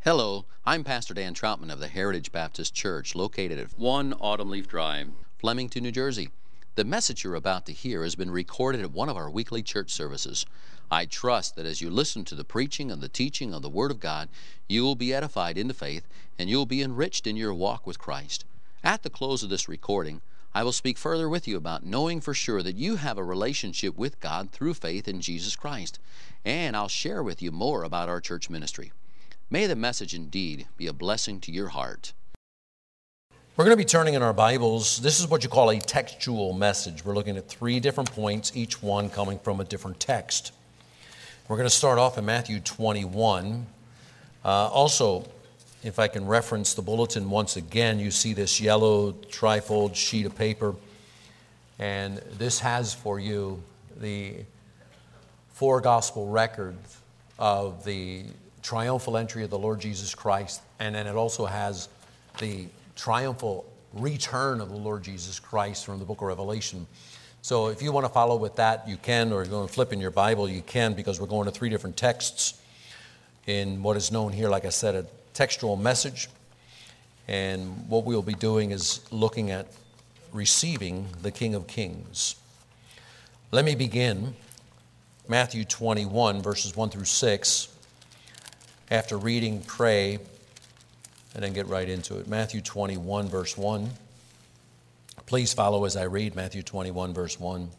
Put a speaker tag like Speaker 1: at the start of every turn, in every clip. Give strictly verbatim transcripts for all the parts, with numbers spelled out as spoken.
Speaker 1: Hello, I'm Pastor Dan Troutman of the Heritage Baptist Church, located at one Autumn Leaf Drive, Flemington, New Jersey. The message you're about to hear has been recorded at one of our weekly church services. I trust that as you listen to the preaching and the teaching of the Word of God, you will be edified into faith and you will be enriched in your walk with Christ. At the close of this recording, I will speak further with you about knowing for sure that you have a relationship with God through faith in Jesus Christ. And I'll share with you more about our church ministry. May the message indeed be a blessing to your heart.
Speaker 2: We're going to be turning in our Bibles. This is what you call a textual message. We're looking at three different points, each one coming from a different text. We're going to start off in Matthew twenty-one. Uh, also, if I can reference the bulletin once again, you see this yellow trifold sheet of paper. And this has for you the four gospel records of the triumphal entry of the Lord Jesus Christ. And then it also has the triumphal return of the Lord Jesus Christ from the book of Revelation. So if you want to follow with that, you can, or you're going to flip in your Bible, you can, because we're going to three different texts in what is known here, like I said, a textual message. And what we'll be doing is looking at receiving the King of Kings. Let me begin Matthew twenty-one, verses one through six. After reading, pray, and then get right into it. Matthew twenty-one, verse one. Please follow as I read Matthew twenty-one, verse one.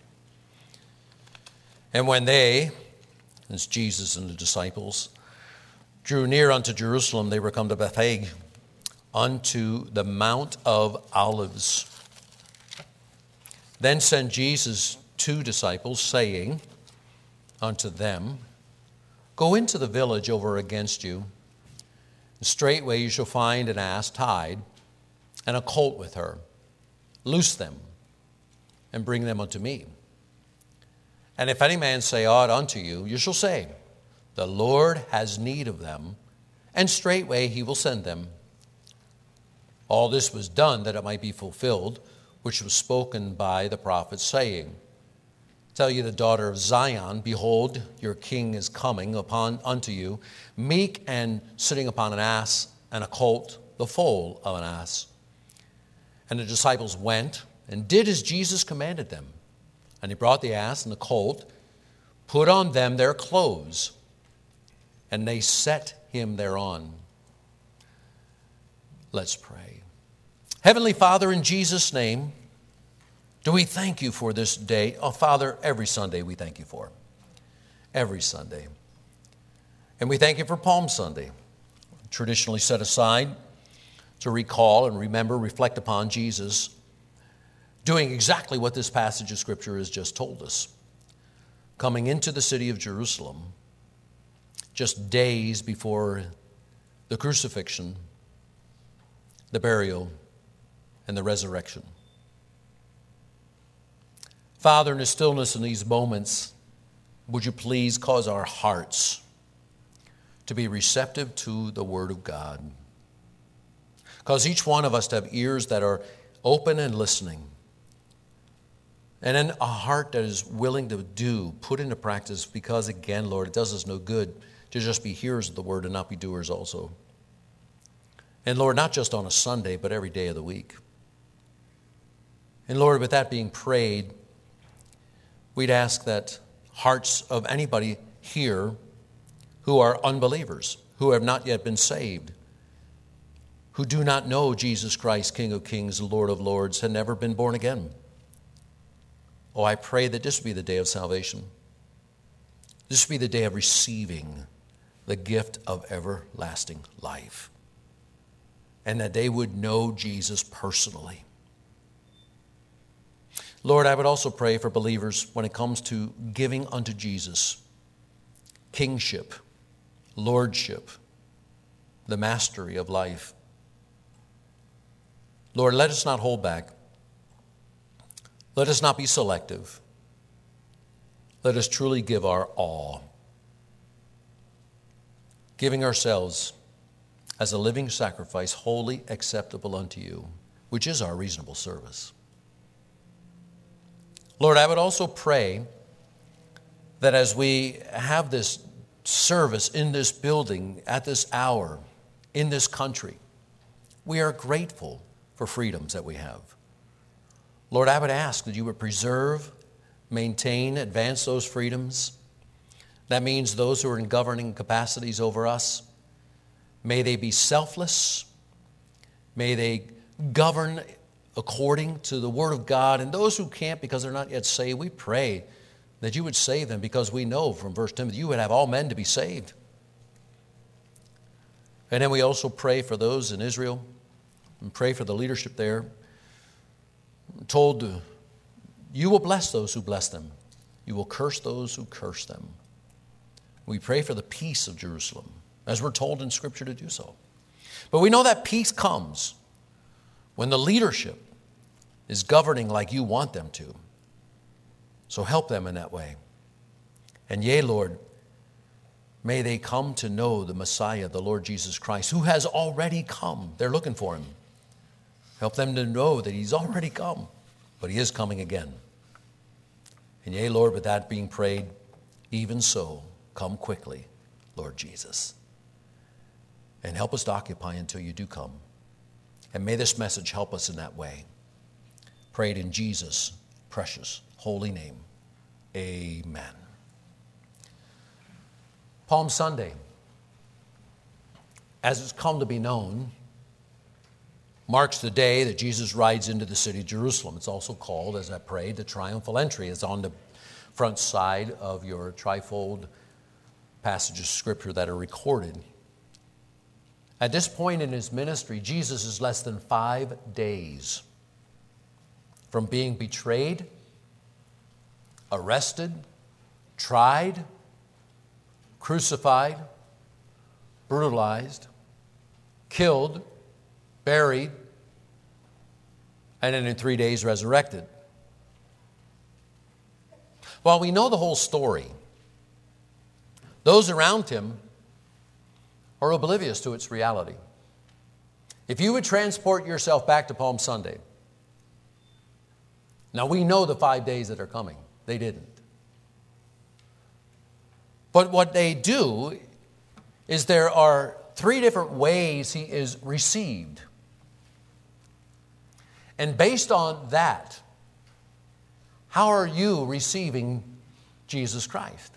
Speaker 2: And when they, as Jesus and the disciples, drew near unto Jerusalem, they were come to Bethphage, unto the Mount of Olives. Then sent Jesus two disciples, saying unto them, Go into the village over against you, and straightway you shall find an ass tied, and a colt with her. Loose them, and bring them unto me. And if any man say aught unto you, you shall say, The Lord has need of them, and straightway he will send them. All this was done that it might be fulfilled, which was spoken by the prophet, saying, Tell you the daughter of Zion, behold, your king is coming upon unto you, meek and sitting upon an ass, and a colt, the foal of an ass. And the disciples went and did as Jesus commanded them. And he brought the ass and the colt, put on them their clothes, and they set him thereon. Let's pray. Heavenly Father, in Jesus' name, do we thank you for this day? Oh, Father, every Sunday we thank you for. Every Sunday. And we thank you for Palm Sunday, traditionally set aside to recall and remember, reflect upon Jesus doing exactly what this passage of Scripture has just told us. Coming into the city of Jerusalem just days before the crucifixion, the burial, and the resurrection. Father, in the stillness in these moments, would you please cause our hearts to be receptive to the Word of God? Cause each one of us to have ears that are open and listening, and then a heart that is willing to do, put into practice, because again, Lord, it does us no good to just be hearers of the Word and not be doers also. And Lord, not just on a Sunday, but every day of the week. And Lord, with that being prayed, we'd ask that hearts of anybody here who are unbelievers, who have not yet been saved, who do not know Jesus Christ, King of Kings, Lord of Lords, had never been born again. Oh, I pray that this be the day of salvation. This be the day of receiving the gift of everlasting life. And that they would know Jesus personally. Lord, I would also pray for believers when it comes to giving unto Jesus kingship, lordship, the mastery of life. Lord, let us not hold back. Let us not be selective. Let us truly give our all, giving ourselves as a living sacrifice, wholly acceptable unto you, which is our reasonable service. Lord, I would also pray that as we have this service in this building at this hour, in this country. We are grateful for freedoms that we have. Lord, I would ask that you would preserve, maintain, advance those freedoms. That means those who are in governing capacities over us, may they be selfless. May they govern according to the Word of God. And those who can't because they're not yet saved, we pray that you would save them, because we know from First Timothy you would have all men to be saved. And then we also pray for those in Israel and pray for the leadership there. We're told you will bless those who bless them. You will curse those who curse them. We pray for the peace of Jerusalem, as we're told in Scripture to do so. But we know that peace comes when the leadership is governing like you want them to. So help them in that way. And yea, Lord, may they come to know the Messiah, the Lord Jesus Christ, who has already come. They're looking for him. Help them to know that he's already come, but he is coming again. And yea, Lord, with that being prayed, even so, come quickly, Lord Jesus. And help us to occupy until you do come. And may this message help us in that way. Prayed in Jesus' precious, holy name. Amen. Palm Sunday, as it's come to be known, marks the day that Jesus rides into the city of Jerusalem. It's also called, as I prayed, the triumphal entry. It's on the front side of your trifold passages of Scripture that are recorded. At this point in his ministry, Jesus is less than five days from being betrayed, arrested, tried, crucified, brutalized, killed, buried, and then in three days resurrected. While we know the whole story, those around him are oblivious to its reality. If you would transport yourself back to Palm Sunday, now we know the five days that are coming. They didn't. But what they do is there are three different ways he is received. And based on that, how are you receiving Jesus Christ?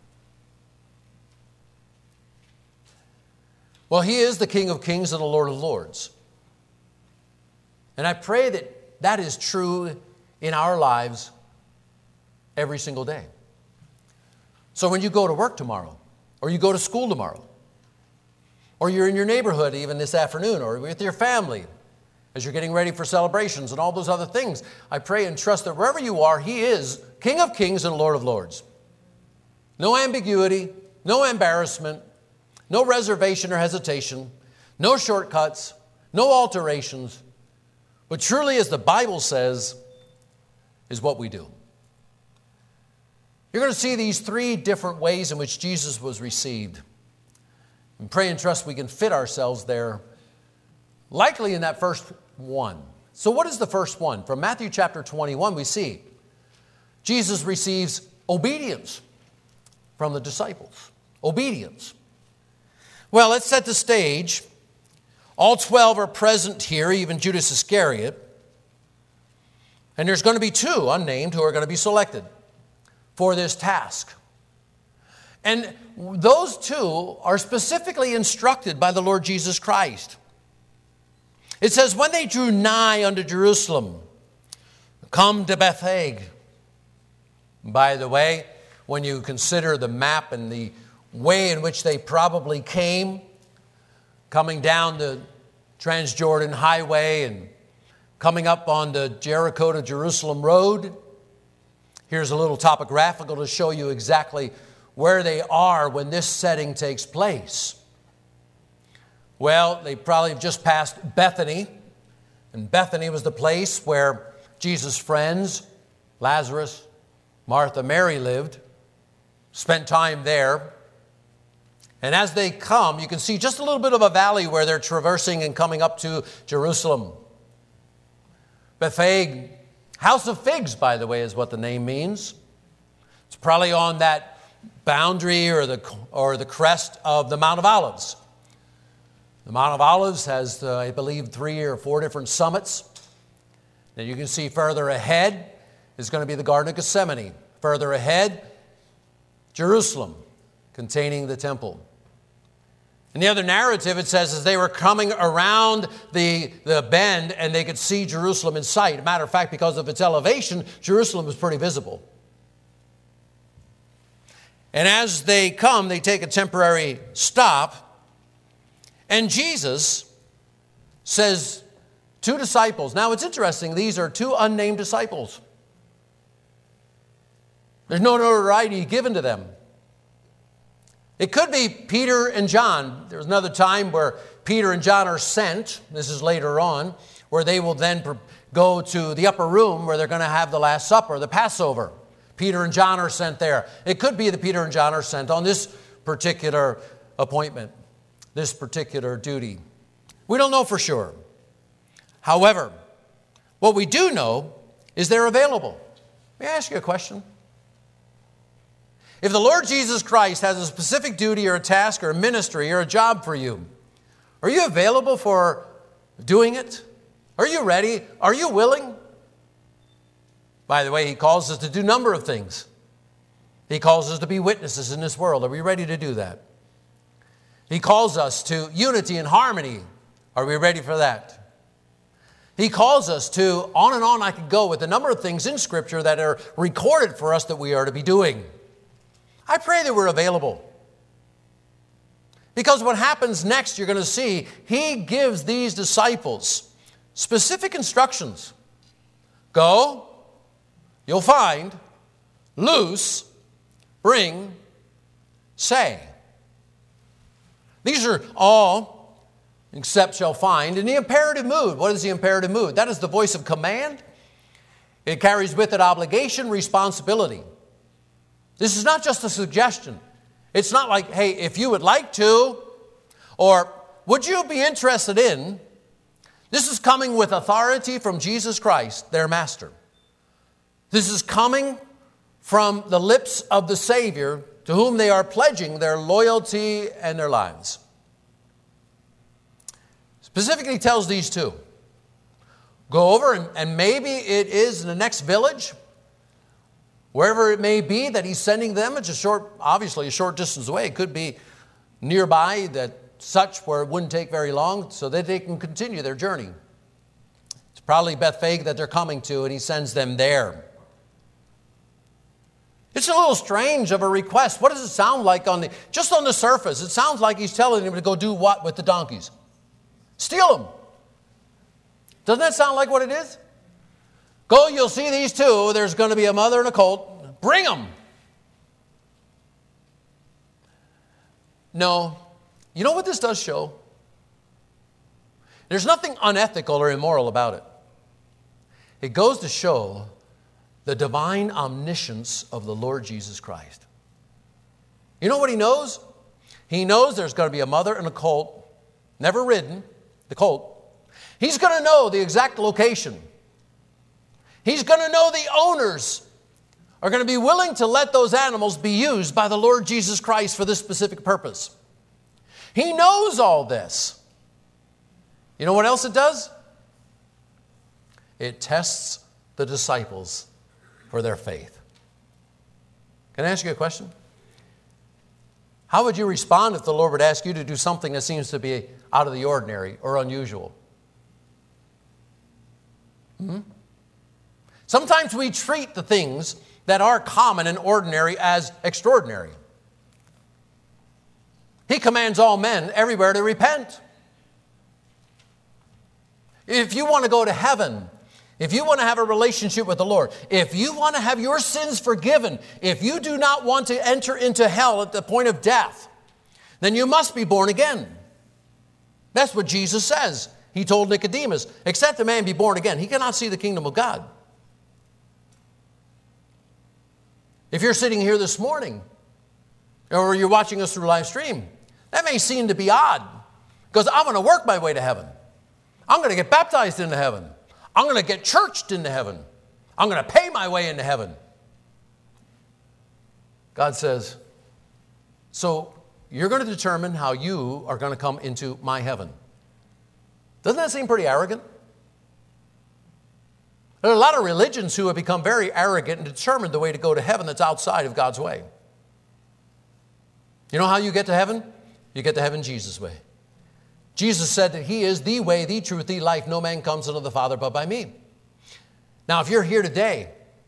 Speaker 2: Well, he is the King of Kings and the Lord of Lords. And I pray that that is true in our lives every single day. So when you go to work tomorrow, or you go to school tomorrow, or you're in your neighborhood even this afternoon, or with your family, as you're getting ready for celebrations and all those other things, I pray and trust that wherever you are, he is King of Kings and Lord of Lords. No ambiguity, no embarrassment, no reservation or hesitation, no shortcuts, no alterations, but truly, as the Bible says, is what we do. You're going to see these three different ways in which Jesus was received. And pray and trust we can fit ourselves there, likely in that first one. So what is the first one? From Matthew chapter twenty-one, we see Jesus receives obedience from the disciples. Obedience. Well, let's set the stage. All twelve are present here, even Judas Iscariot. And there's going to be two unnamed who are going to be selected for this task. And those two are specifically instructed by the Lord Jesus Christ. It says, when they drew nigh unto Jerusalem, come to Bethphage. By the way, when you consider the map and the way in which they probably came, coming down the Transjordan Highway and coming up on the Jericho to Jerusalem road, here's a little topographical to show you exactly where they are when this setting takes place. Well, they probably have just passed Bethany, and Bethany was the place where Jesus' friends, Lazarus, Martha, Mary lived, spent time there. And as they come, you can see just a little bit of a valley where they're traversing and coming up to Jerusalem. Bethphage, house of figs, by the way, is what the name means. It's probably on that boundary or the, or the crest of the Mount of Olives. The Mount of Olives has, uh, I believe, three or four different summits. Then you can see further ahead is going to be the Garden of Gethsemane. Further ahead, Jerusalem, containing the temple. In the other narrative, it says as they were coming around the, the bend and they could see Jerusalem in sight. As a matter of fact, because of its elevation, Jerusalem was pretty visible. And as they come, they take a temporary stop. And Jesus says, two disciples. Now, it's interesting. These are two unnamed disciples. There's no notoriety given to them. It could be Peter and John. There's another time where Peter and John are sent. This is later on, where they will then go to the upper room where they're going to have the Last Supper, the Passover. Peter and John are sent there. It could be that Peter and John are sent on this particular appointment, this particular duty. We don't know for sure. However, what we do know is they're available. May I ask you a question? If the Lord Jesus Christ has a specific duty or a task or a ministry or a job for you, are you available for doing it? Are you ready? Are you willing? By the way, He calls us to do a number of things. He calls us to be witnesses in this world. Are we ready to do that? He calls us to unity and harmony. Are we ready for that? He calls us to, on and on I could go with a number of things in Scripture that are recorded for us that we are to be doing. I pray that we're available. Because what happens next, you're going to see, He gives these disciples specific instructions. Go, you'll find, loose, bring, say. These are all, except shall find, in the imperative mood. What is the imperative mood? That is the voice of command. It carries with it obligation, responsibility. This is not just a suggestion. It's not like, hey, if you would like to, or would you be interested in? This is coming with authority from Jesus Christ, their master. This is coming from the lips of the Savior to whom they are pledging their loyalty and their lives. Specifically tells these two. Go over and, and maybe it is in the next village, wherever it may be that He's sending them. It's a short, obviously a short distance away. It could be nearby that such where it wouldn't take very long so that they can continue their journey. It's probably Bethphage that they're coming to, and He sends them there. It's a little strange of a request. What does it sound like on the, just on the surface? It sounds like He's telling them to go do what with the donkeys? Steal them. Doesn't that sound like what it is? Go, you'll see these two. There's going to be a mother and a colt. Bring them. No. You know what this does show? There's nothing unethical or immoral about it. It goes to show the divine omniscience of the Lord Jesus Christ. You know what He knows? He knows there's going to be a mother and a colt, never ridden, the colt. He's going to know the exact location. He's going to know the owners are going to be willing to let those animals be used by the Lord Jesus Christ for this specific purpose. He knows all this. You know what else it does? It tests the disciples for their faith. Can I ask you a question? How would you respond if the Lord would ask you to do something that seems to be out of the ordinary or unusual? Hmm? Sometimes we treat the things that are common and ordinary as extraordinary. He commands all men everywhere to repent. If you want to go to heaven, if you want to have a relationship with the Lord, if you want to have your sins forgiven, if you do not want to enter into hell at the point of death, then you must be born again. That's what Jesus says. He told Nicodemus, except a man be born again, he cannot see the kingdom of God. If you're sitting here this morning, or you're watching us through live stream, that may seem to be odd, because I'm going to work my way to heaven. I'm going to get baptized into heaven. I'm going to get churched into heaven. I'm going to pay my way into heaven. God says, so you're going to determine how you are going to come into my heaven. Doesn't that seem pretty arrogant? There are a lot of religions who have become very arrogant and determined the way to go to heaven that's outside of God's way. You know how you get to heaven? You get to heaven Jesus' way. Jesus said that he is the way, the truth, the life. No man comes unto the Father but by me. Now, if you're here today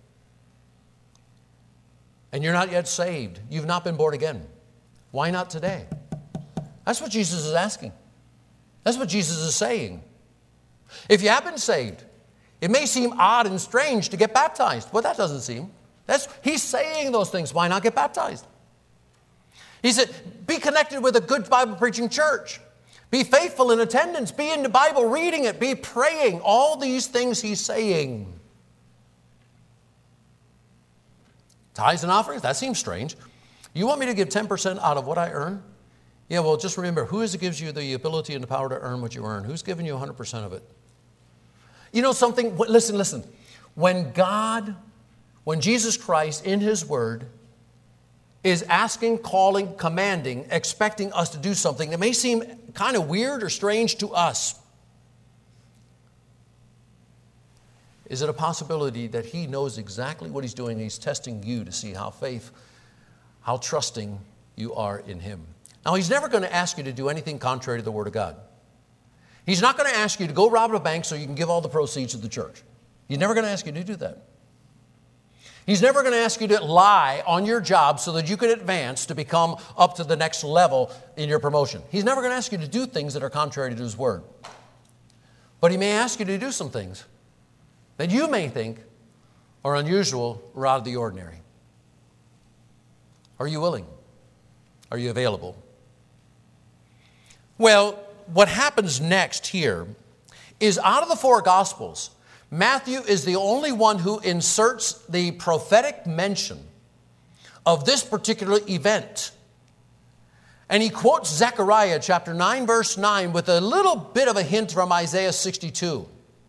Speaker 2: and you're not yet saved, you've not been born again, why not today? That's what Jesus is asking. That's what Jesus is saying. If you have been saved, it may seem odd and strange to get baptized. Well, that doesn't seem. That's, he's saying those things. Why not get baptized? He said, be connected with a good Bible preaching church. Be faithful in attendance. Be in the Bible reading it. Be praying. All these things he's saying. Tithes and offerings? That seems strange. You want me to give ten percent out of what I earn? Yeah, well, just remember, who is it gives you the ability and the power to earn what you earn? Who's giving you one hundred percent of it? You know something? Listen, listen. When God, when Jesus Christ in his word is asking, calling, commanding, expecting us to do something that may seem kind of weird or strange to us, is it a possibility that he knows exactly what he's doing? He's testing you to see how faith, how trusting you are in him. Now, he's never going to ask you to do anything contrary to the Word of God. He's not going to ask you to go rob a bank so you can give all the proceeds to the church. He's never going to ask you to do that. He's never going to ask you to lie on your job so that you can advance to become up to the next level in your promotion. He's never going to ask you to do things that are contrary to his word. But he may ask you to do some things that you may think are unusual or out of the ordinary. Are you willing? Are you available? Well, what happens next here is out of the four Gospels, Matthew is the only one who inserts the prophetic mention of this particular event. And he quotes Zechariah chapter nine, verse nine, with a little bit of a hint from Isaiah sixty-two.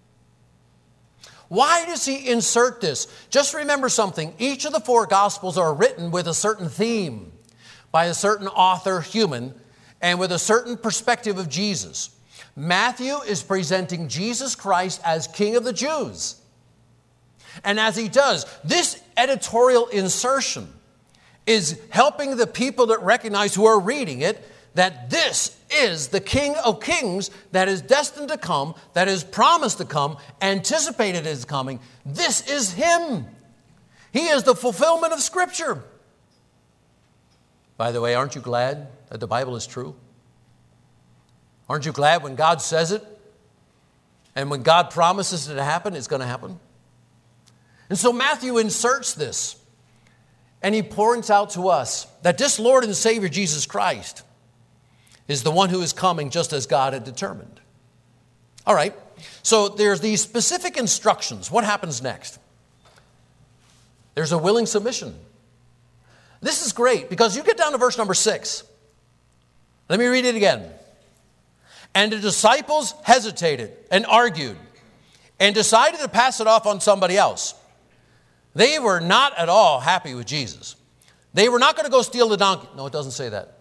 Speaker 2: Why does he insert this? Just remember something. Each of the four Gospels are written with a certain theme by a certain author, human, and with a certain perspective of Jesus. Matthew is presenting Jesus Christ as King of the Jews. And as he does, this editorial insertion is helping the people that recognize who are reading it that this is the King of Kings that is destined to come, that is promised to come, anticipated is coming. This is him. He is the fulfillment of Scripture. By the way, aren't you glad that the Bible is true? Aren't you glad when God says it? And when God promises it to happen, it's going to happen? And so Matthew inserts this. And he points out to us that this Lord and Savior, Jesus Christ, is the one who is coming just as God had determined. All right. So there's these specific instructions. What happens next? There's a willing submission. This is great because you get down to verse number six. Let me read it again. And the disciples hesitated and argued and decided to pass it off on somebody else. They were not at all happy with Jesus. They were not going to go steal the donkey. No, it doesn't say that.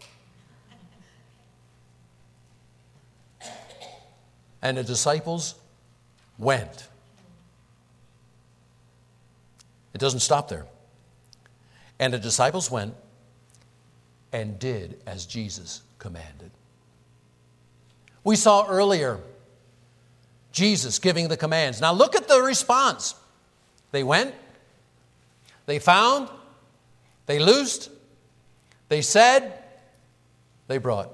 Speaker 2: And the disciples went. It doesn't stop there. And the disciples went and did as Jesus commanded. We saw earlier Jesus giving the commands. Now look at the response. They went, they found, they loosed, they said, they brought.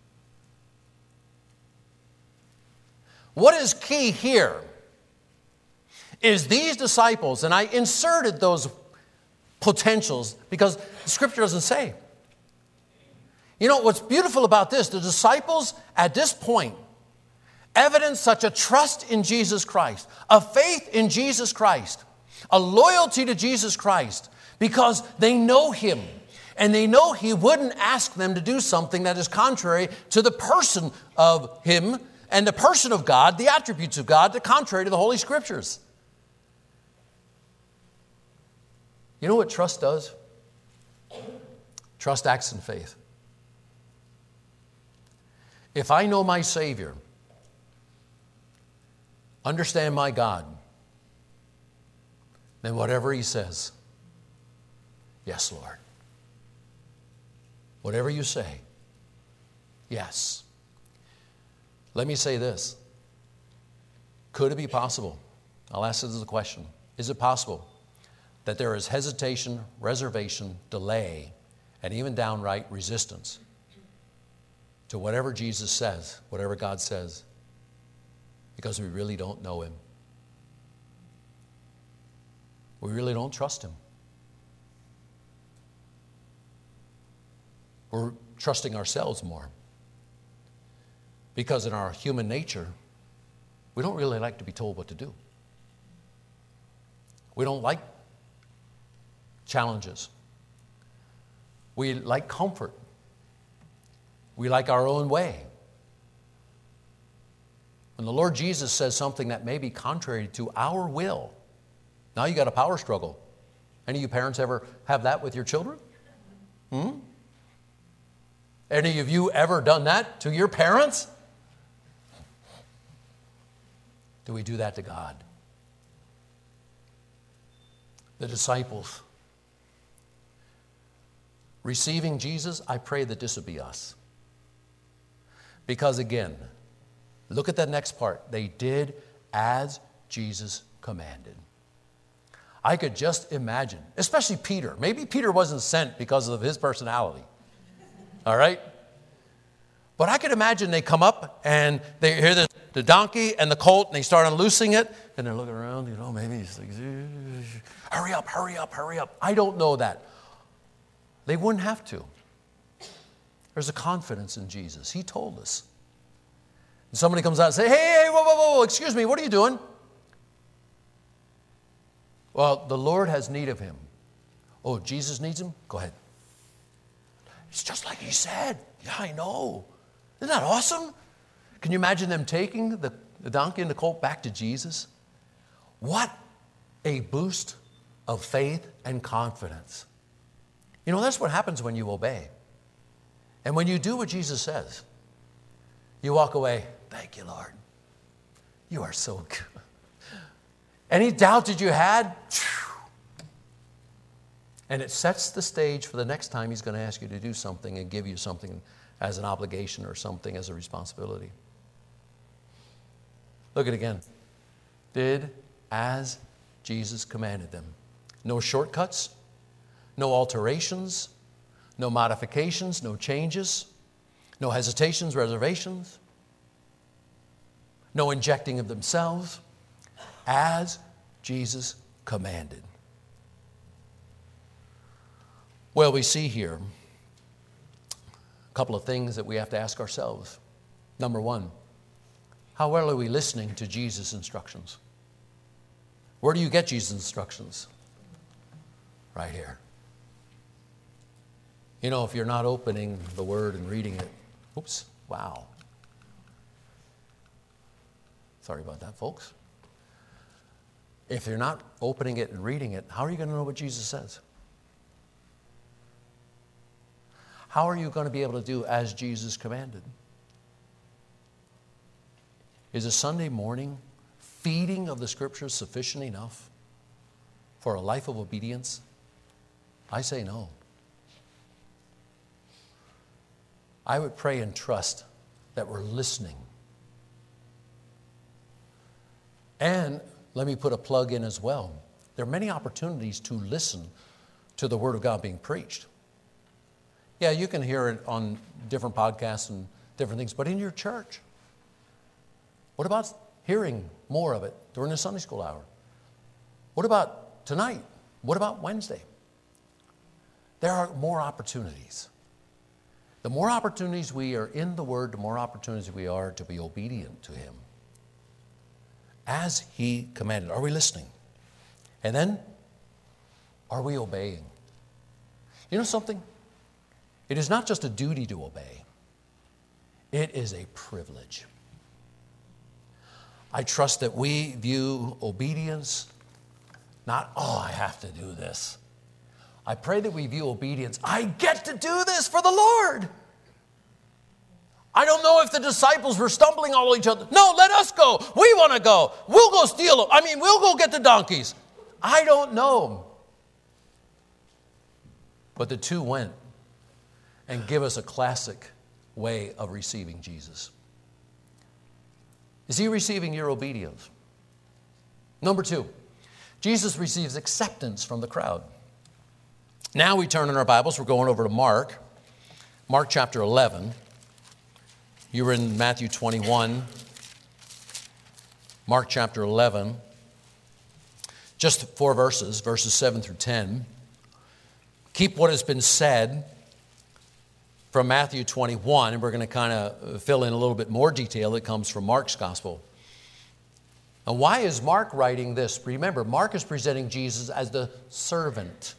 Speaker 2: What is key here is these disciples, and I inserted those potentials because the Scripture doesn't say. You know, what's beautiful about this, the disciples at this point evidence such a trust in Jesus Christ, a faith in Jesus Christ, a loyalty to Jesus Christ, because they know him. And they know he wouldn't ask them to do something that is contrary to the person of him and the person of God, the attributes of God, the contrary to the Holy Scriptures. You know what trust does? Trust acts in faith. If I know my Savior, understand my God, then whatever He says, yes, Lord. Whatever you say, yes. Let me say this. Could it be possible? I'll ask this as a question. Is it possible that there is hesitation, reservation, delay, and even downright resistance to whatever Jesus says, whatever God says, because we really don't know Him? We really don't trust Him. We're trusting ourselves more. Because in our human nature, we don't really like to be told what to do. We don't like challenges. We like comfort. We like our own way. When the Lord Jesus says something that may be contrary to our will, now you got a power struggle. Any of you parents ever have that with your children? Hmm? Any of you ever done that to your parents? Do we do that to God? The disciples receiving Jesus, I pray that this would be us. Because again, look at that next part. They did as Jesus commanded. I could just imagine, especially Peter. Maybe Peter wasn't sent because of his personality. All right? But I could imagine they come up and they hear the, the donkey and the colt and they start unloosing it and they're looking around, you know, maybe he's like, hurry up, hurry up, hurry up. I don't know that. They wouldn't have to. There's a confidence in Jesus. He told us. And somebody comes out and says, hey, hey, whoa, whoa, whoa, excuse me, what are you doing? Well, the Lord has need of him. Oh, Jesus needs him? Go ahead. It's just like he said. Yeah, I know. Isn't that awesome? Can you imagine them taking the, the donkey and the colt back to Jesus? What a boost of faith and confidence. You know, that's what happens when you obey. And when you do what Jesus says, you walk away, thank you, Lord. You are so good. Any doubt that you had? And it sets the stage for the next time he's going to ask you to do something and give you something as an obligation or something as a responsibility. Look at it again. Did as Jesus commanded them. No shortcuts, no alterations, no modifications, no changes, no hesitations, reservations, no injecting of themselves, as Jesus commanded. Well, we see here a couple of things that we have to ask ourselves. Number one, how well are we listening to Jesus' instructions? Where do you get Jesus' instructions? Right here. You know, if you're not opening the Word and reading it, oops, wow. Sorry about that, folks. If you're not opening it and reading it, how are you going to know what Jesus says? How are you going to be able to do as Jesus commanded? Is a Sunday morning feeding of the Scriptures sufficient enough for a life of obedience? I say no. I would pray and trust that we're listening. And let me put a plug in as well. There are many opportunities to listen to the Word of God being preached. Yeah, you can hear it on different podcasts and different things, but in your church, what about hearing more of it during the Sunday school hour? What about tonight? What about Wednesday? There are more opportunities. The more opportunities we are in the Word, the more opportunities we are to be obedient to Him. As He commanded. Are we listening? And then, are we obeying? You know something? It is not just a duty to obey. It is a privilege. I trust that we view obedience not, oh, I have to do this. I pray that we view obedience, I get to do this for the Lord. I don't know if the disciples were stumbling all each other. No, let us go. We want to go. We'll go steal them. I mean, we'll go get the donkeys. I don't know. But the two went and give us a classic way of receiving Jesus. Is he receiving your obedience? Number two, Jesus receives acceptance from the crowd. Now we turn in our Bibles. We're going over to Mark. Mark chapter eleven. You were in Matthew twenty-one. Mark chapter eleven. Just four verses, verses seven through ten. Keep what has been said from Matthew twenty-one, and we're going to kind of fill in a little bit more detail that comes from Mark's gospel. And why is Mark writing this? Remember, Mark is presenting Jesus as the servant.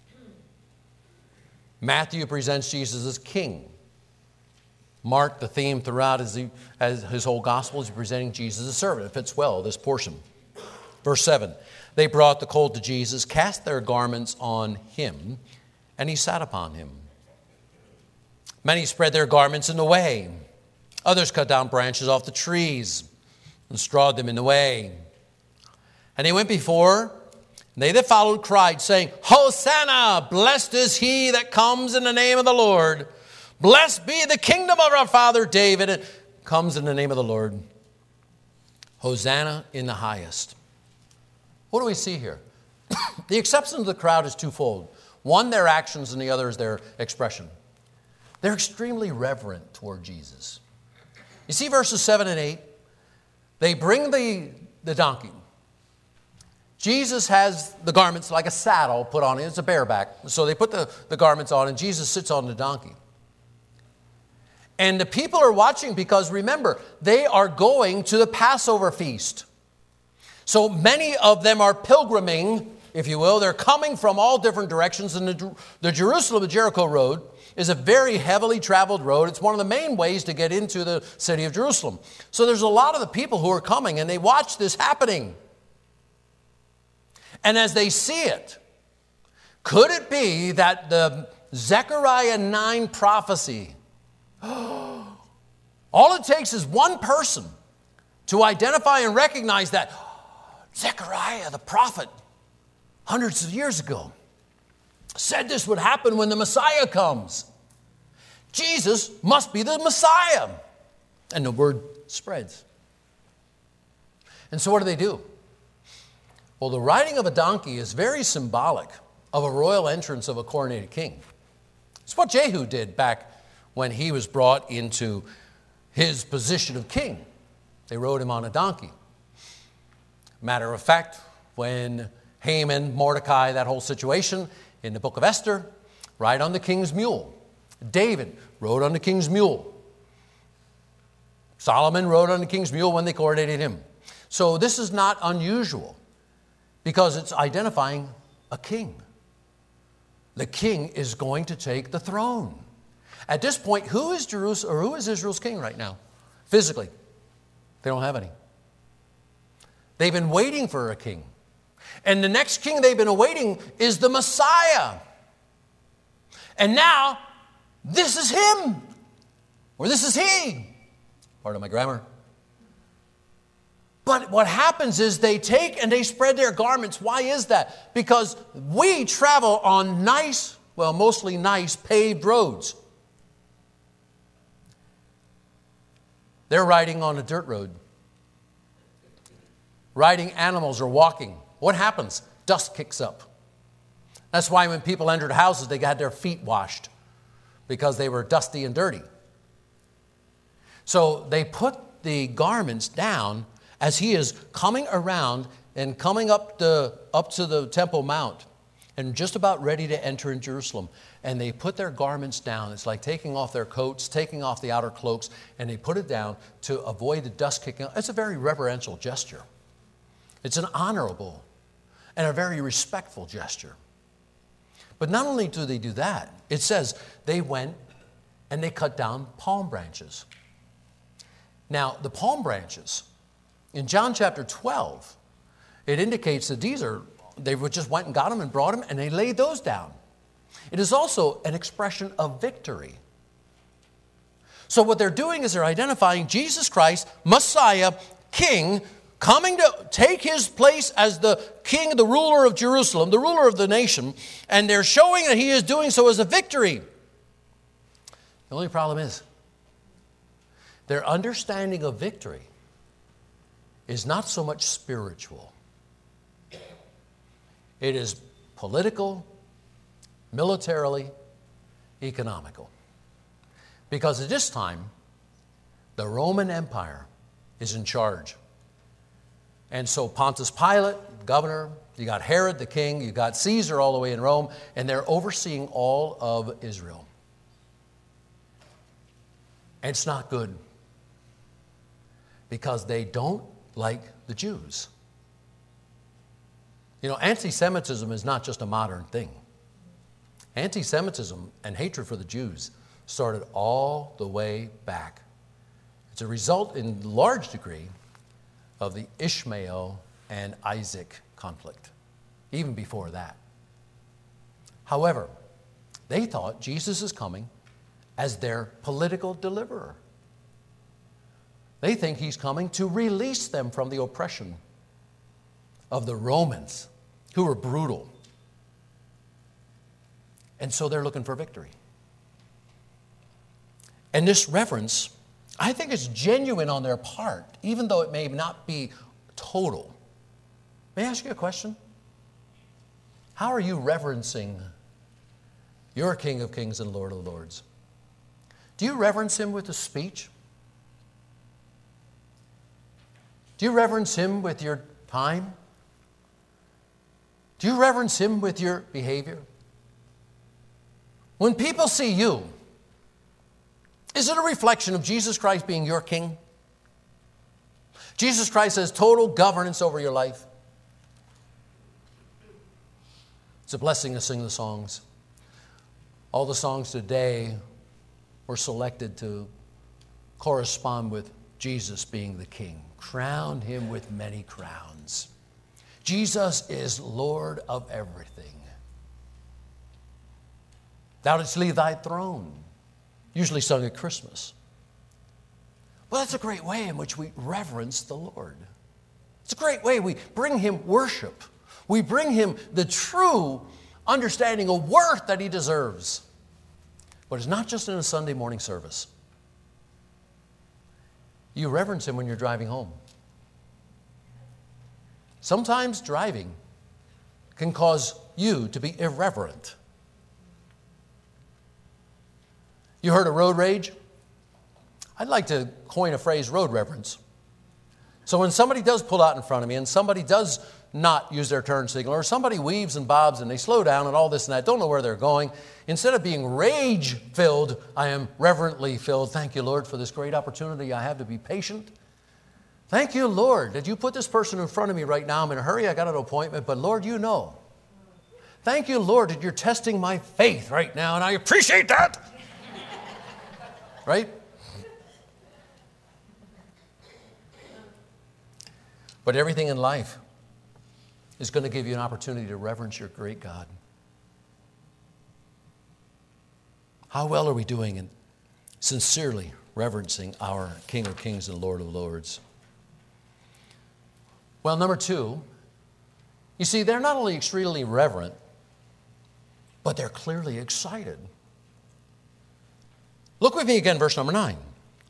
Speaker 2: Matthew presents Jesus as king. Mark, the theme throughout his, as his whole gospel, is presenting Jesus as servant. It fits well, this portion. Verse seven, they brought the colt to Jesus, cast their garments on him, and he sat upon him. Many spread their garments in the way. Others cut down branches off the trees and strawed them in the way. And they went before, and they that followed cried, saying, Hosanna! Blessed is he that comes in the name of the Lord. Blessed be the kingdom of our father David. It comes in the name of the Lord. Hosanna in the highest. What do we see here? The acceptance of the crowd is twofold. One, their actions, and the other is their expression. They're extremely reverent toward Jesus. You see verses seven and eight? They bring the, the donkey. Jesus has the garments like a saddle put on it. It's a bareback. So they put the, the garments on, and Jesus sits on the donkey. And the people are watching because, remember, they are going to the Passover feast. So many of them are pilgriming, if you will. They're coming from all different directions. And the, the Jerusalem to Jericho road is a very heavily traveled road. It's one of the main ways to get into the city of Jerusalem. So there's a lot of the people who are coming, and they watch this happening. And as they see it, could it be that the Zechariah nine prophecy, all it takes is one person to identify and recognize that Zechariah, the prophet, hundreds of years ago, said this would happen when the Messiah comes. Jesus must be the Messiah. And the word spreads. And so what do they do? Well, the riding of a donkey is very symbolic of a royal entrance of a coronated king. It's what Jehu did back when he was brought into his position of king. They rode him on a donkey. Matter of fact, when Haman, Mordecai, that whole situation in the book of Esther, ride on the king's mule. David rode on the king's mule. Solomon rode on the king's mule when they coronated him. So this is not unusual because it's identifying a king. The king is going to take the throne. At this point, who is Jerusalem, or who is Israel's king right now? Physically, they don't have any. They've been waiting for a king. And the next king they've been awaiting is the Messiah. And now, this is him. Or this is he. Pardon my grammar. But what happens is they take and they spread their garments. Why is that? Because we travel on nice, well, mostly nice paved roads. They're riding on a dirt road. Riding animals or walking. What happens? Dust kicks up. That's why when people entered houses, they got their feet washed because they were dusty and dirty. So they put the garments down as he is coming around and coming up the up to the Temple Mount and just about ready to enter in Jerusalem. And they put their garments down. It's like taking off their coats, taking off the outer cloaks, and they put it down to avoid the dust kicking up. It's a very reverential gesture. It's an honorable and a very respectful gesture. But not only do they do that, it says they went and they cut down palm branches. Now, the palm branches, in John chapter twelve, it indicates that these are, they just went and got them and brought them and they laid those down. It is also an expression of victory. So what they're doing is they're identifying Jesus Christ, Messiah, King, coming to take his place as the king, the ruler of Jerusalem, the ruler of the nation, and they're showing that he is doing so as a victory. The only problem is, their understanding of victory is not so much spiritual. It is political, militarily, economical. Because at this time, the Roman Empire is in charge. And so Pontius Pilate, governor, you got Herod the king, you got Caesar all the way in Rome, and they're overseeing all of Israel. And it's not good. Because they don't like the Jews. You know, anti-Semitism is not just a modern thing. Anti-Semitism and hatred for the Jews started all the way back. It's a result in large degree of the Ishmael and Isaac conflict, even before that. However, they thought Jesus is coming as their political deliverer. They think he's coming to release them from the oppression of the Romans, who were brutal. And so they're looking for victory. And this reverence, I think, is genuine on their part, even though it may not be total. May I ask you a question? How are you reverencing your King of Kings and Lord of Lords? Do you reverence him with a speech? Do you reverence him with your time? Do you reverence him with your behavior? When people see you, is it a reflection of Jesus Christ being your king? Jesus Christ has total governance over your life. It's a blessing to sing the songs. All the songs today were selected to correspond with Jesus being the king. Crown him with many crowns. Jesus is Lord of everything. Thou didst leave thy throne. Usually sung at Christmas. Well, that's a great way in which we reverence the Lord. It's a great way we bring him worship. We bring him the true understanding of worth that he deserves. But it's not just in a Sunday morning service. You reverence him when you're driving home. Sometimes driving can cause you to be irreverent. You heard of road rage? I'd like to coin a phrase, road reverence. So when somebody does pull out in front of me and somebody does not use their turn signal, or somebody weaves and bobs and they slow down and all this and that, don't know where they're going, instead of being rage-filled, I am reverently filled. Thank you, Lord, for this great opportunity I have to be patient. Thank you, Lord, that you put this person in front of me right now. I'm in a hurry, I got an appointment, but Lord, you know. Thank you, Lord, that you're testing my faith right now, and I appreciate that. Right? But everything in life is going to give you an opportunity to reverence your great God. How well are we doing in sincerely reverencing our King of Kings and Lord of Lords? Well, number two, you see, they're not only extremely reverent, but they're clearly excited. Look with me again, verse number nine.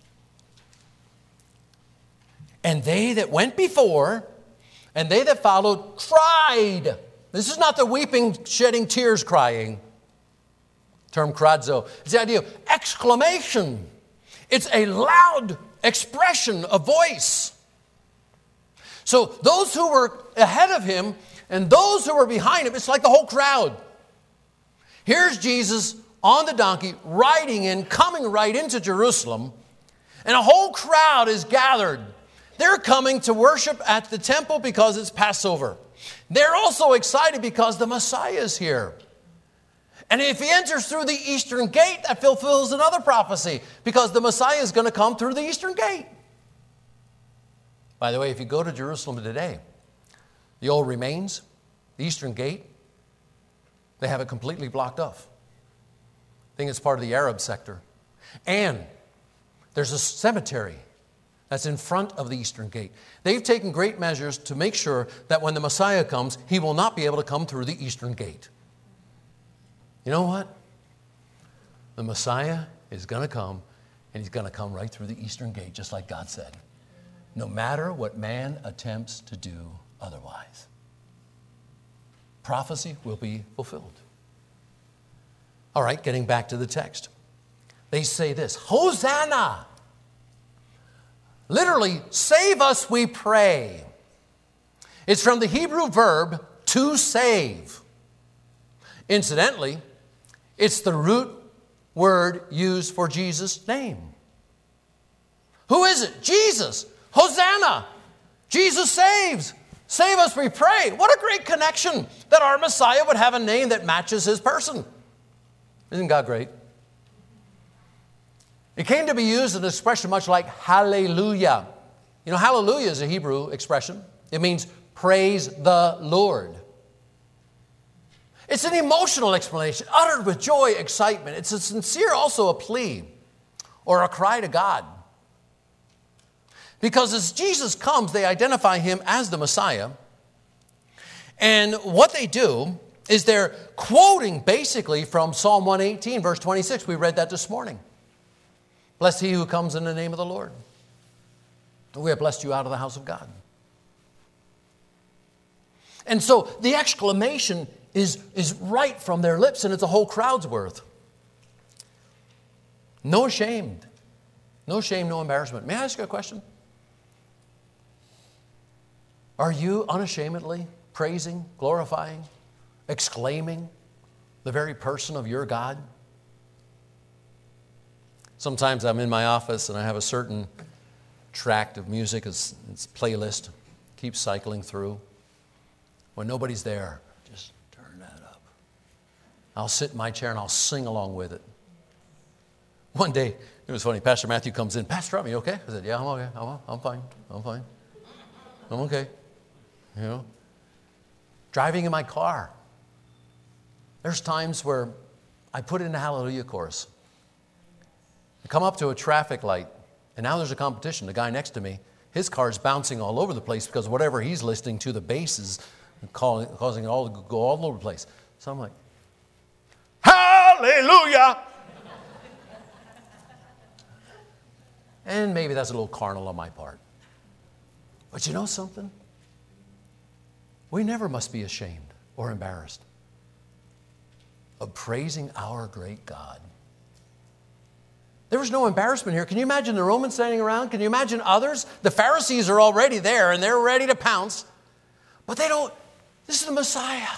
Speaker 2: And they that went before, and they that followed, cried. This is not the weeping, shedding tears crying. Term kradzo. It's the idea of exclamation. It's a loud expression, a voice. So those who were ahead of him and those who were behind him, it's like the whole crowd. Here's Jesus on the donkey, riding in, coming right into Jerusalem, and a whole crowd is gathered. They're coming to worship at the temple because it's Passover. They're also excited because the Messiah is here. And if he enters through the eastern gate, that fulfills another prophecy, because the Messiah is going to come through the eastern gate. By the way, if you go to Jerusalem today, the old remains, the eastern gate, they have it completely blocked off. I think it's part of the Arab sector. And There's a cemetery that's in front of the eastern gate. They've taken great measures to make sure that when the Messiah comes, he will not be able to come through the eastern gate. You know what? The Messiah is going to come, and he's going to come right through the eastern gate, just like God said, no matter what man attempts to do otherwise. Prophecy will be fulfilled. All right, getting back to the text. They say this, Hosanna! Literally, save us, we pray. It's from the Hebrew verb to save. Incidentally, it's the root word used for Jesus' name. Who is it? Jesus. Hosanna. Jesus saves. Save us, we pray. What a great connection that our Messiah would have a name that matches his person. Isn't God great? It came to be used as an expression much like hallelujah. You know, hallelujah is a Hebrew expression. It means praise the Lord. It's an emotional explanation, uttered with joy, excitement. It's a sincere, also a plea or a cry to God. Because as Jesus comes, they identify him as the Messiah. And what they do is they're quoting basically from Psalm one eighteen, verse twenty-six. We read that this morning. Blessed he who comes in the name of the Lord. We have blessed you out of the house of God. And so the exclamation is, is right from their lips, and it's a whole crowd's worth. No ashamed. No shame, no embarrassment. May I ask you a question? Are you unashamedly praising, glorifying, exclaiming the very person of your God? Sometimes I'm in my office and I have a certain tract of music, it's, it's playlist, keep cycling through. When nobody's there, just turn that up. I'll sit in my chair and I'll sing along with it. One day, it was funny, Pastor Matthew comes in, Pastor, are you okay? I said, yeah, I'm okay, I'm, I'm fine, I'm fine, I'm okay. You know, driving in my car, there's times where I put in a hallelujah chorus. I come up to a traffic light, and now there's a competition. The guy next to me, his car's bouncing all over the place because whatever he's listening to, the bass is causing it all to go all over the place. So I'm like, hallelujah! And maybe that's a little carnal on my part. But you know something? We never must be ashamed or embarrassed of praising our great God. There was no embarrassment here. Can you imagine the Romans standing around? Can you imagine others? The Pharisees are already there and they're ready to pounce. But they don't. This is the Messiah.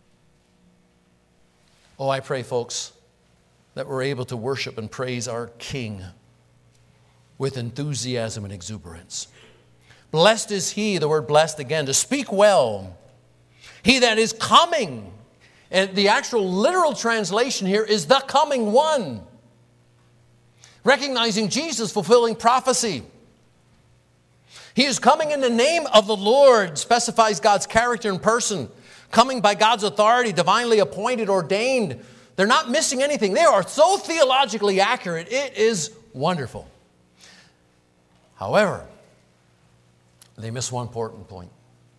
Speaker 2: Oh, I pray, folks, that we're able to worship and praise our King with enthusiasm and exuberance. Blessed is he, the word blessed again, to speak well. He that is coming. And the actual literal translation here is the coming one. Recognizing Jesus fulfilling prophecy. He is coming in the name of the Lord, specifies God's character and person. Coming by God's authority, divinely appointed, ordained. They're not missing anything. They are so theologically accurate. It is wonderful. However, they miss one important point.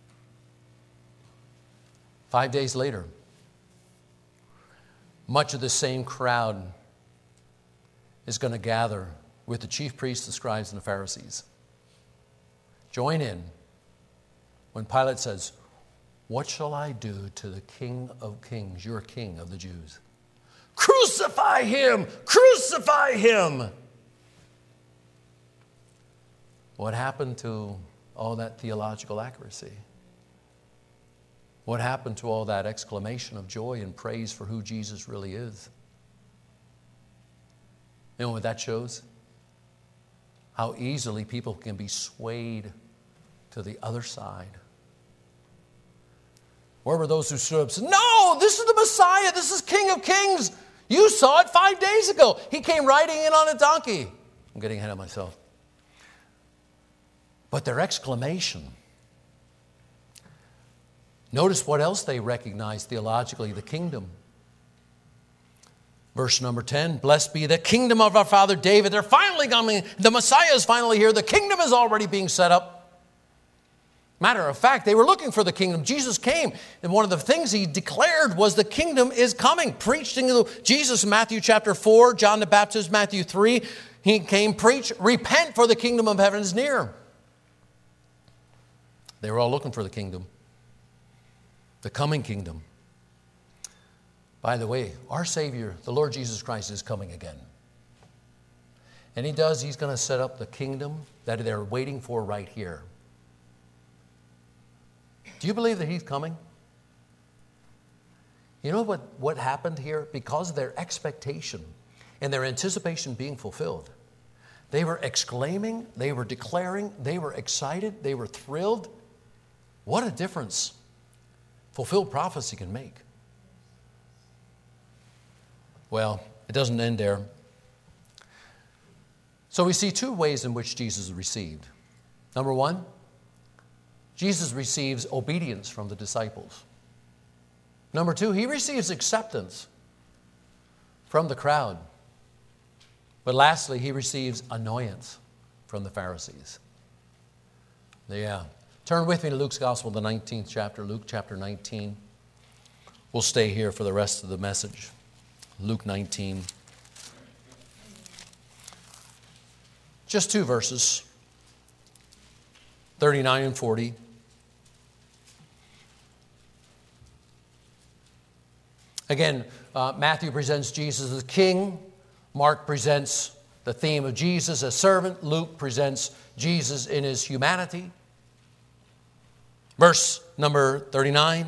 Speaker 2: Five days later, much of the same crowd is going to gather with the chief priests, the scribes, and the Pharisees. Join in when Pilate says, what shall I do to the King of Kings, your King of the Jews? Crucify him! Crucify him! What happened to all that theological accuracy? What happened to all that exclamation of joy and praise for who Jesus really is? You know what that shows? How easily people can be swayed to the other side. Where were those who stood up and said, no, this is the Messiah, this is King of Kings. You saw it five days ago. He came riding in on a donkey. I'm getting ahead of myself. But their exclamation, notice what else they recognized theologically, the kingdom. Verse number ten, blessed be the kingdom of our father David. They're finally coming. The Messiah is finally here. The kingdom is already being set up. Matter of fact, they were looking for the kingdom. Jesus came, and one of the things he declared was the kingdom is coming. Preached into Jesus in Matthew chapter four, John the Baptist, Matthew three. He came, preach, repent, for the kingdom of heaven is near. They were all looking for the kingdom, the coming kingdom. By the way, our Savior, the Lord Jesus Christ, is coming again. And he does, he's going to set up the kingdom that they're waiting for right here. Do you believe that he's coming? You know what, what happened here? Because of their expectation and their anticipation being fulfilled, they were exclaiming, they were declaring, they were excited, they were thrilled. What a difference fulfilled prophecy can make. Well, it doesn't end there. So we see two ways in which Jesus is received. Number one, Jesus receives obedience from the disciples. Number two, he receives acceptance from the crowd. But lastly, he receives annoyance from the Pharisees. Yeah. Turn with me to Luke's Gospel, the nineteenth chapter, Luke chapter nineteen. We'll stay here for the rest of the message. Luke nineteen. Just two verses, thirty-nine and forty. Again, uh, Matthew presents Jesus as king. Mark presents the theme of Jesus as servant. Luke presents Jesus in his humanity. Verse number thirty-nine.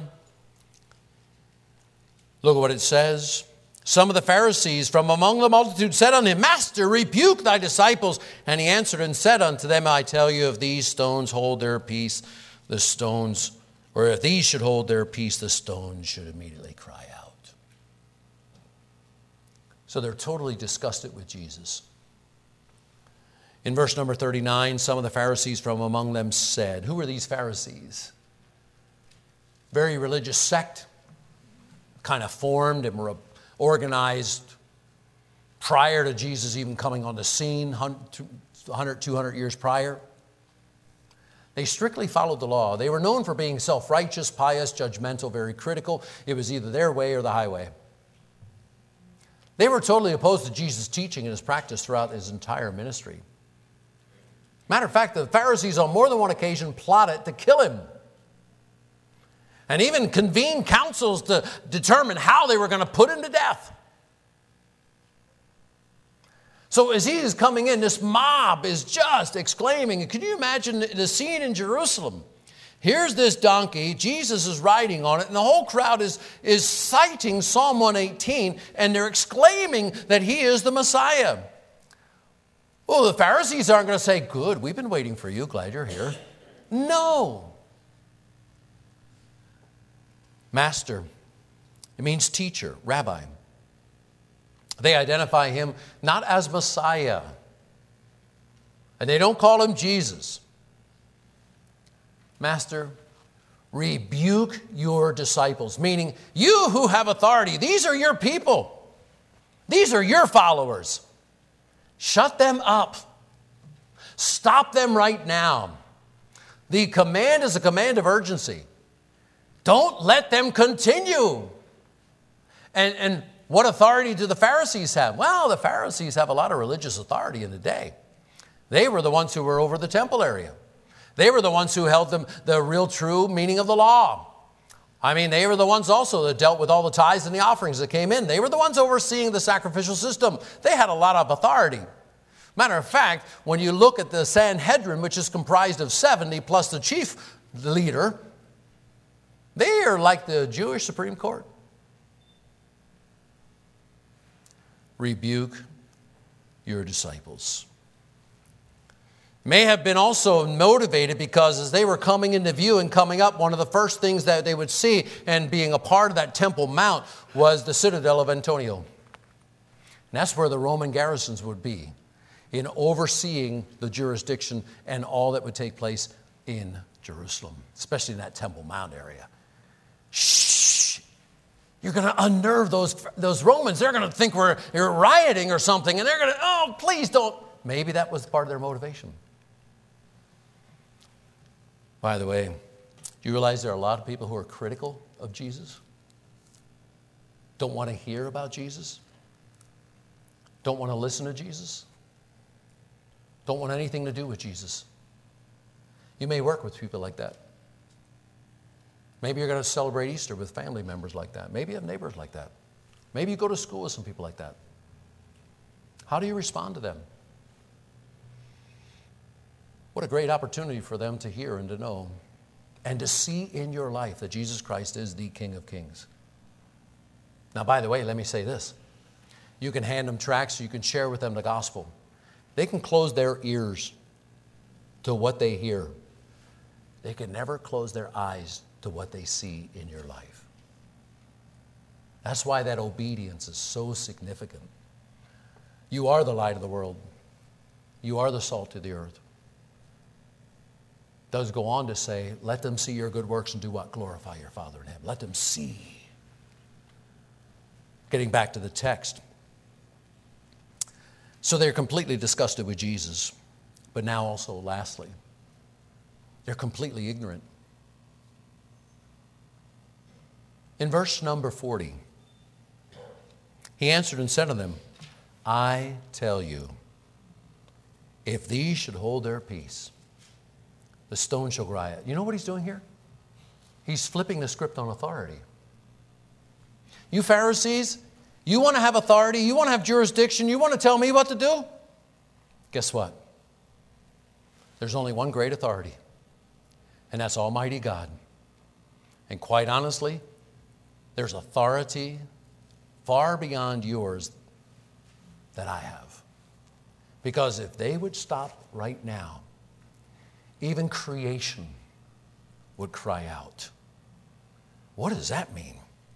Speaker 2: Look at what it says. Some of the Pharisees from among the multitude said unto him, Master, rebuke thy disciples. And he answered and said unto them, I tell you, if these stones hold their peace, the stones, or if these should hold their peace, the stones should immediately cry out. So they're totally disgusted with Jesus. In verse number thirty-nine, some of the Pharisees from among them said, who are these Pharisees? Very religious sect, kind of formed and were organized prior to Jesus even coming on the scene, one hundred, two hundred years prior. They strictly followed the law. They were known for being self-righteous, pious, judgmental, very critical. It was either their way or the highway. They were totally opposed to Jesus' teaching and his practice throughout his entire ministry. Matter of fact, the Pharisees on more than one occasion plotted to kill him, and even convened councils to determine how they were going to put him to death. So as he is coming in, this mob is just exclaiming. Can you imagine the scene in Jerusalem? Here's this donkey, Jesus is riding on it, and the whole crowd is, is citing Psalm one eighteen, and they're exclaiming that he is the Messiah. Well, the Pharisees aren't going to say, good, we've been waiting for you, glad you're here. No. Master, it means teacher, rabbi. They identify him not as Messiah, and they don't call him Jesus. Master, rebuke your disciples, meaning you who have authority, these are your people. These are your followers. Shut them up. Stop them right now. The command is a command of urgency. Don't let them continue. And, and what authority do the Pharisees have? Well, the Pharisees have a lot of religious authority in the day. They were the ones who were over the temple area. They were the ones who held them, the real true meaning of the law. I mean, they were the ones also that dealt with all the tithes and the offerings that came in. They were the ones overseeing the sacrificial system. They had a lot of authority. Matter of fact, when you look at the Sanhedrin, which is comprised of seventy plus the chief leader, they are like the Jewish Supreme Court. Rebuke your disciples. May have been also motivated because as they were coming into view and coming up, one of the first things that they would see and being a part of that Temple Mount was the citadel of Antonia. And that's where the Roman garrisons would be, in overseeing the jurisdiction and all that would take place in Jerusalem, especially in that Temple Mount area. Shh! You're going to unnerve those, those Romans. They're going to think we're you're rioting or something, and they're going to, oh, please don't. Maybe that was part of their motivation. By the way, do you realize there are a lot of people who are critical of Jesus? Don't want to hear about Jesus? Don't want to listen to Jesus? Don't want anything to do with Jesus? You may work with people like that. Maybe you're going to celebrate Easter with family members like that. Maybe you have neighbors like that. Maybe you go to school with some people like that. How do you respond to them? What a great opportunity for them to hear and to know and to see in your life that Jesus Christ is the King of Kings. Now, by the way, let me say this. You can hand them tracts, you can share with them the gospel. They can close their ears to what they hear. They can never close their eyes to what they see in your life. That's why that obedience is so significant. You are the light of the world. You are the salt of the earth. It does go on to say, let them see your good works and do what? Glorify your Father in heaven. Let them see. Getting back to the text. So they're completely disgusted with Jesus. But now also, lastly, they're completely ignorant. In verse number forty, he answered and said to them, I tell you, if these should hold their peace, the stone shall cry out. You know what he's doing here? He's flipping the script on authority. You Pharisees, you want to have authority, you want to have jurisdiction, you want to tell me what to do? Guess what? There's only one great authority, and that's Almighty God. And quite honestly, there's authority far beyond yours that I have. Because if they would stop right now, even creation would cry out. What does that mean?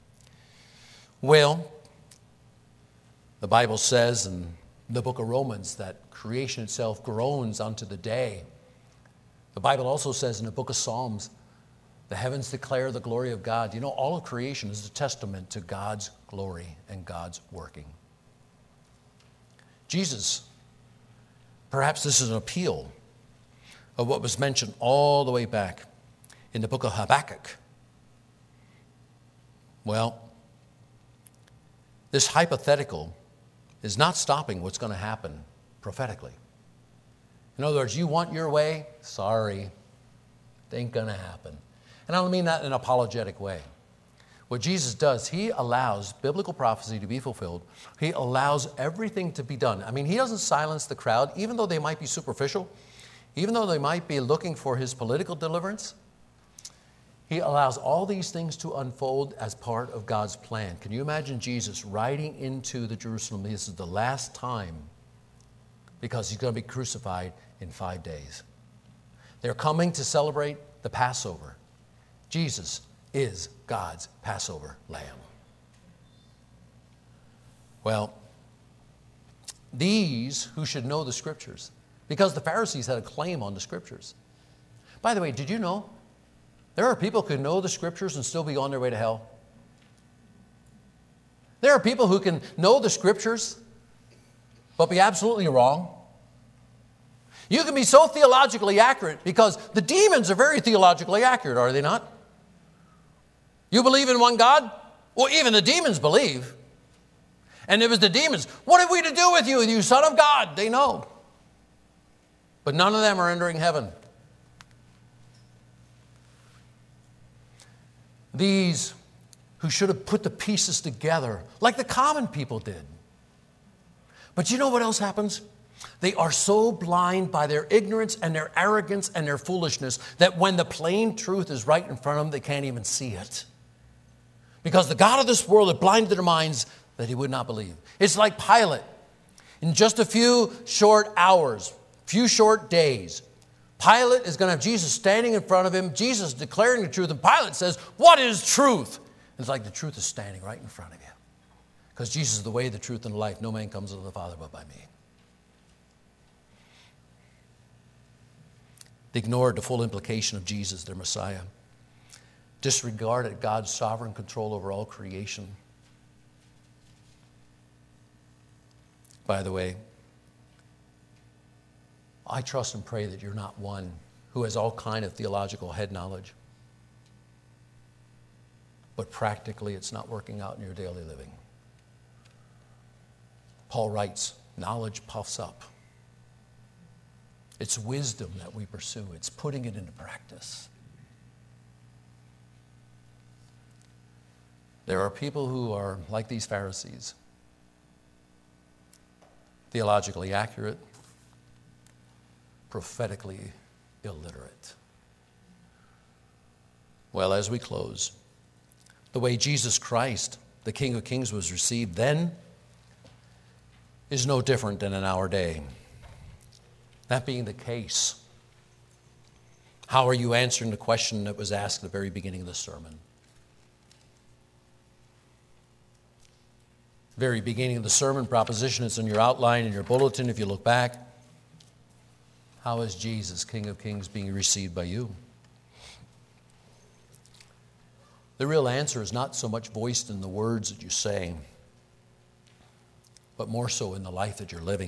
Speaker 2: Well, the Bible says in the book of Romans that creation itself groans unto the day. The Bible also says in the book of Psalms, the heavens declare the glory of God. You know, all of creation is a testament to God's glory and God's working. Jesus, perhaps this is an appeal of what was mentioned all the way back in the book of Habakkuk. Well, this hypothetical is not stopping what's going to happen prophetically. In other words, you want your way? Sorry, it ain't going to happen. And I don't mean that in an apologetic way. What Jesus does, he allows biblical prophecy to be fulfilled. He allows everything to be done. I mean, he doesn't silence the crowd, even though they might be superficial, even though they might be looking for his political deliverance. He allows all these things to unfold as part of God's plan. Can you imagine Jesus riding into the Jerusalem? This is the last time because he's going to be crucified in five days. They're coming to celebrate the Passover. Jesus is God's Passover lamb. Well, these who should know the Scriptures, because the Pharisees had a claim on the Scriptures. By the way, did you know there are people who can know the Scriptures and still be on their way to hell? There are people who can know the Scriptures but be absolutely wrong. You can be so theologically accurate because the demons are very theologically accurate, are they not? You believe in one God? Well, even the demons believe. And it was the demons. What have we to do with you, you son of God? They know. But none of them are entering heaven. These who should have put the pieces together like the common people did. But you know what else happens? They are so blind by their ignorance and their arrogance and their foolishness that when the plain truth is right in front of them, they can't even see it. Because the God of this world had blinded their minds that he would not believe. It's like Pilate. In just a few short hours, few short days, Pilate is going to have Jesus standing in front of him, Jesus declaring the truth, and Pilate says, what is truth? And it's like the truth is standing right in front of you. Because Jesus is the way, the truth, and the life. No man comes to the Father but by me. They ignored the full implication of Jesus, their Messiah. disregarded God's sovereign control over all creation. By the way, I trust and pray that you're not one who has all kind of theological head knowledge, but practically it's not working out in your daily living. Paul writes, knowledge puffs up. It's wisdom that we pursue. It's putting it into practice. There are people who are like these Pharisees, theologically accurate, prophetically illiterate. Well, as we close, the way Jesus Christ, the King of Kings, was received then is no different than in our day. That being the case, how are you answering the question that was asked at the very beginning of the sermon? Very beginning of the sermon proposition, it's in your outline, in your bulletin, if you look back. How is Jesus, King of Kings, being received by you? The real answer is not so much voiced in the words that you say, but more so in the life that you're living.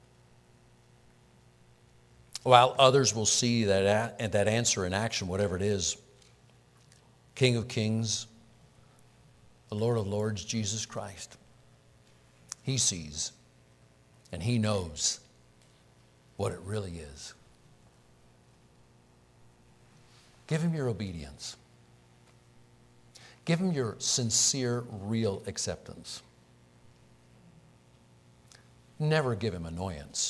Speaker 2: While others will see that, a- that answer in action, whatever it is, King of Kings, the Lord of Lords, Jesus Christ, He sees and He knows what it really is. Give Him your obedience. Give Him your sincere, real acceptance. Never give Him annoyance.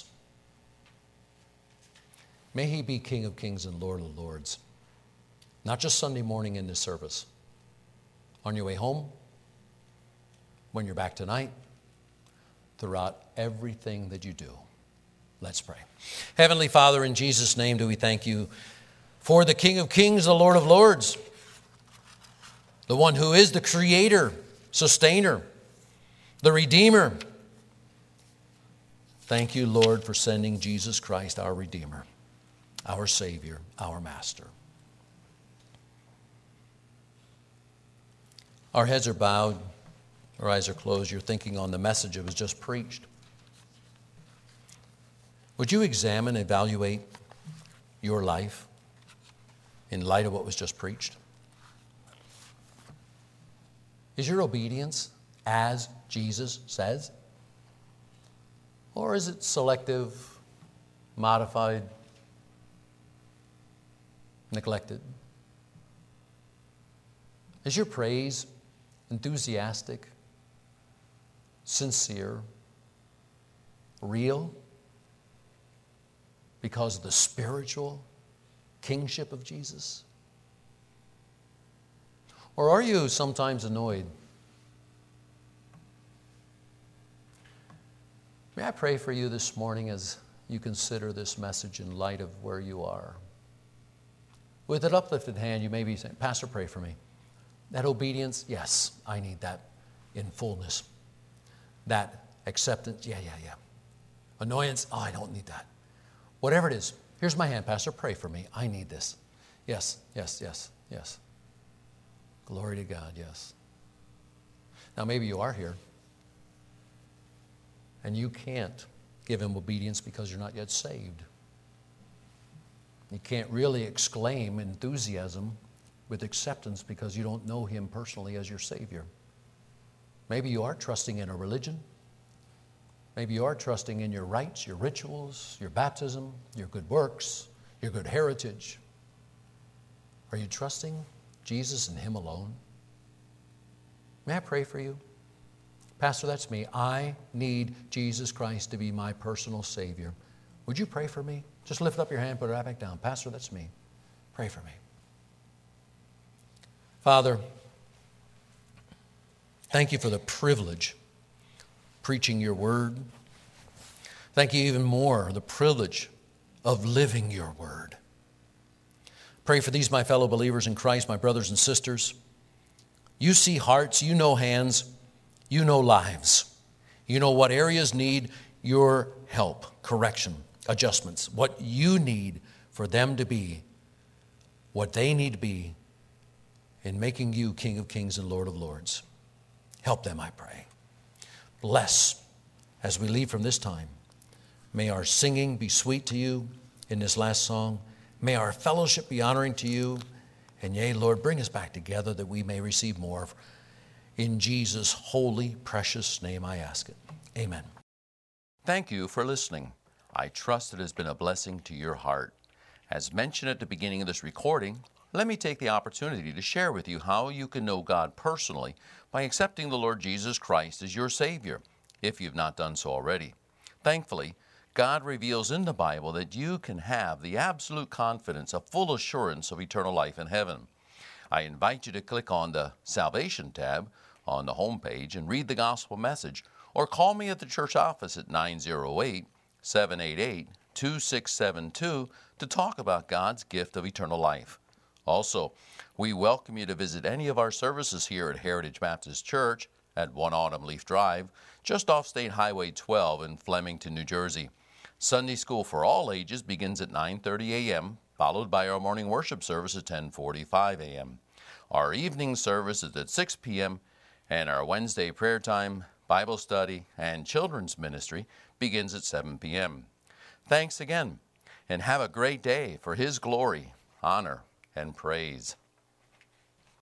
Speaker 2: May He be King of Kings and Lord of Lords, not just Sunday morning in this service. On your way home, when you're back tonight, throughout everything that you do. Let's pray. Heavenly Father, in Jesus' name do we thank You for the King of Kings, the Lord of Lords, the one who is the Creator, Sustainer, the Redeemer. Thank You, Lord, for sending Jesus Christ, our Redeemer, our Savior, our Master. Our heads are bowed, our eyes are closed. You're thinking on the message that was just preached. Would you examine, evaluate your life in light of what was just preached? Is your obedience as Jesus says? Or is it selective, modified, neglected? Is your praise enthusiastic, sincere, real, because of the spiritual kingship of Jesus? Or are you sometimes annoyed? May I pray for you this morning as you consider this message in light of where you are? With an uplifted hand, you may be saying, Pastor, pray for me. That obedience, yes, I need that in fullness. That acceptance, yeah, yeah, yeah. Annoyance, oh, I don't need that. Whatever it is, here's my hand, Pastor, pray for me. I need this. Yes, yes, yes, yes. Glory to God, yes. Now, maybe you are here, and you can't give Him obedience because you're not yet saved. You can't really exclaim enthusiasm with acceptance because you don't know Him personally as your Savior. Maybe you are trusting in a religion. Maybe you are trusting in your rites, your rituals, your baptism, your good works, your good heritage. Are you trusting Jesus and Him alone? May I pray for you? Pastor, that's me. I need Jesus Christ to be my personal Savior. Would you pray for me? Just lift up your hand, put it right back down. Pastor, that's me. Pray for me. Father, thank You for the privilege of preaching Your word. Thank You even more, the privilege of living Your word. Pray for these, my fellow believers in Christ, my brothers and sisters. You see hearts, You know hands, You know lives. You know what areas need Your help, correction, adjustments, what You need for them to be, what they need to be in making you King of Kings and Lord of Lords. Help them, I pray. Bless as we leave from this time. May our singing be sweet to you in this last song. May our fellowship be honoring to you. And yea, Lord, bring us back together that we may receive more. In Jesus' holy, precious name I ask it. Amen.
Speaker 1: Thank you for listening. I trust it has been a blessing to your heart. As mentioned at the beginning of this recording, let me take the opportunity to share with you how you can know God personally by accepting the Lord Jesus Christ as your Savior, if you've not done so already. Thankfully, God reveals in the Bible that you can have the absolute confidence, a full assurance of eternal life in heaven. I invite you to click on the Salvation tab on the home page and read the gospel message, or call me at the church office at nine oh eight, seven eight eight, two six seven two to talk about God's gift of eternal life. Also, we welcome you to visit any of our services here at Heritage Baptist Church at one Autumn Leaf Drive, just off State Highway twelve in Flemington, New Jersey. Sunday school for all ages begins at nine thirty a.m., followed by our morning worship service at ten forty-five a.m. Our evening service is at six p.m., and our Wednesday prayer time, Bible study, and children's ministry begins at seven p.m. Thanks again, and have a great day for His glory, honor, and praise.